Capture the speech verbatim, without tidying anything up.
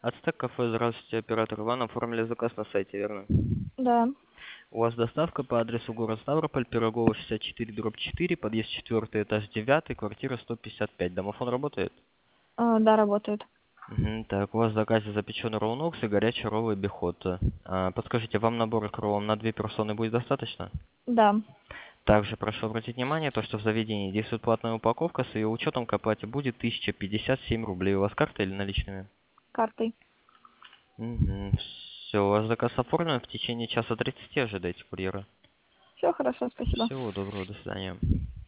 Ацтек кафе, здравствуйте, оператор Иван, оформили заказ на сайте, верно? Да. У вас доставка по адресу город Ставрополь, Пирогова шестьдесят четыре, дробь четыре, подъезд четвертый, этаж девятый, квартира сто пятьдесят пять. Домофон работает? А, да, работает. Мгм, так, у вас в заказе запеченный роунокс и горячий роллы бихота. А, подскажите, вам набор к роллам на две персоны будет достаточно? Да. Также прошу обратить внимание, то, что в заведении действует платная упаковка, с ее учетом к оплате будет тысяча пятьдесят семь рублей. У вас карта или наличными? Картой. Угу. Все, у вас заказ оформлен, в течение часа тридцати ожидайте курьера. Все хорошо, спасибо. Всего доброго, до свидания.